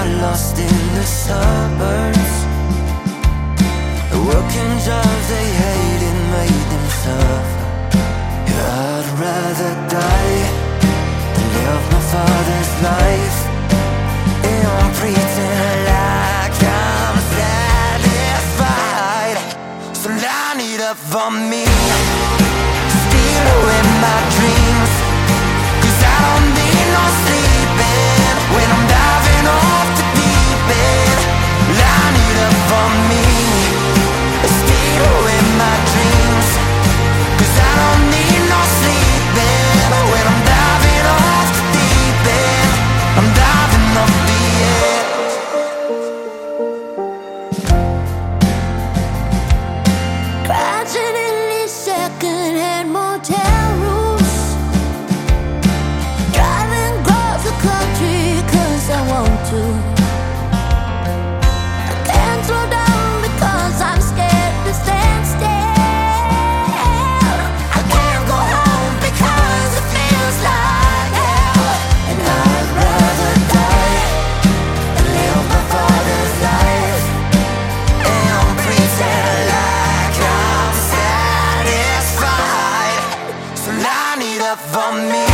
got lost in the suburbs. The working jobs they hated made them suffer. Yeah, I'd rather die than live my father's life and pretend like I'm satisfied. So line it up for me, steal away my dreams, 'cause I don't need no sleeping when I'm diving off the deep end. Line it up for me, steal away my dreams, 'cause I don't need no sleeping when I'm diving off the deep end. I'm diving off the edge. Crashing in these second-hand motel rooms, driving across the country 'cause I want to. I can't slow down because I'm scared to stand still. I can't go home because it feels like hell. And I'd rather die than live my father's life And pretend like I'm satisfied. So line it up for me,